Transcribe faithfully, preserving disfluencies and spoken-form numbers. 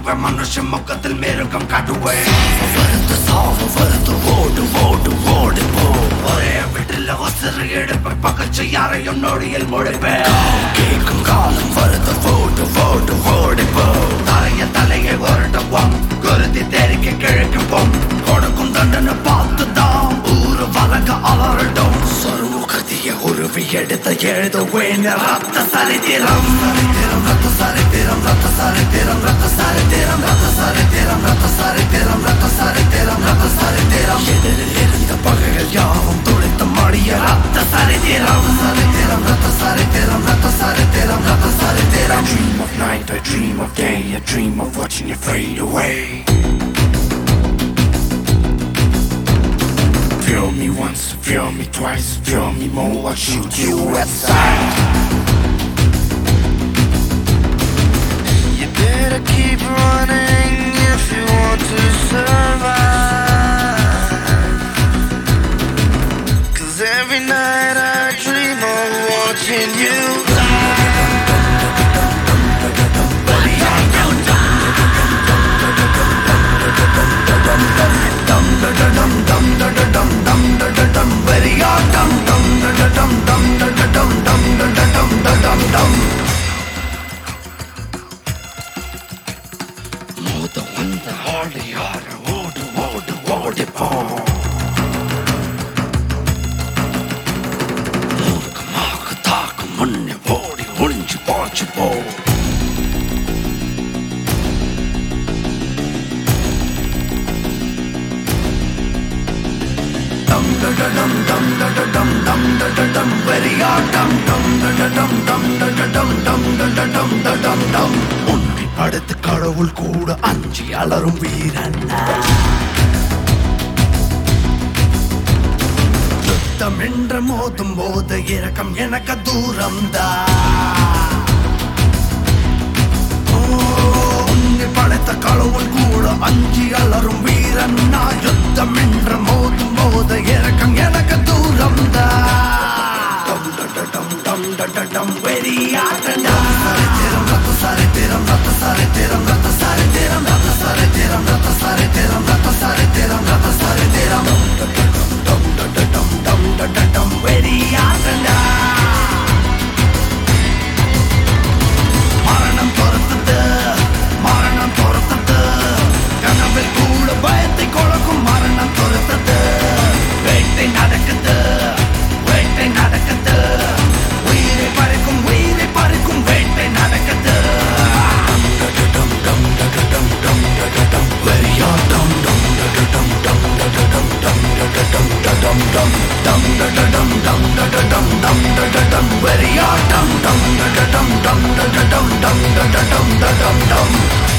மனுஷன் முகத்தில் மேருக்கம் காட்டுவேன். வருது சாவு வருது ஓடு ஓடு ஓடு போ. ஒரே வீட்டில் உசிறு எடுப்பேன், பகச்சு யாரையும் நொடியில் முடிப்பேன். கேட்கும் காலம் வருது ஓடு ஓடு ஓடு போ. தரைய தலையை உருட்டுவோம், குருதி தெரிக்க கிழக்குவோம். கொடுக்கும் தண்டனை பார்த்துதான் ஊரு வழங்க அலறட்டும். சொருமுகதிய உருவி எடுத்த எழுதுவேன் ரத்த சரித்திரம். சரித்திரம் ரத்த சரித்திரம் ரத்த சரித்திரம் ரத்த சரித்திரம் ரத்த சரித்திரம் ரத்த சரித்திரம் ரத்த சரித்திரம் ரத்த சரித்திரம். எதிரில் இருந்த பகைகள் யாவும் துளைத்த மடிய ரத்த சரித்திரம். சரித்திரம் ரத்த சரித்திரம் ரத்த சரித்திரம் ரத்த சரித்திரம். I dream of night, I dream of day, I dream of watching you fade away. Feel me once, feel me twice, feel me more, I'll shoot you at sight. You better keep running if you want to survive. 'Cause every night I dream of watching you மோத வந்த ஆளி யார ஓடு ஓடு ஓடி போ. மூர்க்கமாக தாக்கும் முன்னே ஓடி ஒளிஞ்சு பாய்ச்சி போ. Dum da da dum dum da da dum dum da da dum வெறியாட்டம். Dum da da dum dum da da dum dum da da dum da dum dum. உன்னை படுத்து கடவுள் கூட அஞ்சி அலரும் வீரன். யுத்தம் என்று மோதும் போது இரக்கம் எனக்கு தூரம்தான். உன்னை படைத்த கடவுள் கூட அஞ்சி அலரும் வீரன். நான் யுத்தம் என்று மோதும் போது இரக்கம் எனக்கு தூரம்தான். வெறியாட்டா. சரித்திரம் ரத்த சரித்திரம் ரத்த சரித்திரம் ரத்த சரித்திரம் ரத்த சரித்திரம் ரத்த சரித்திரம் ரத்த சரித்திரம் ரத்த சரித்திரம். வெறியாட்டா. மரணம் துரத்துது, மரணம் துரத்துது. கனவில் கூட பயத்தை கொடுக்கும் மரணம் துரத்துது. வேட்டை நடக்குது, வேட்டை நடக்குது. உயிரை பறிக்கும், உயிரை பறிக்கும் வேட்டை நடக்குது. வெறியாட்டம். வெறியாட்டம்.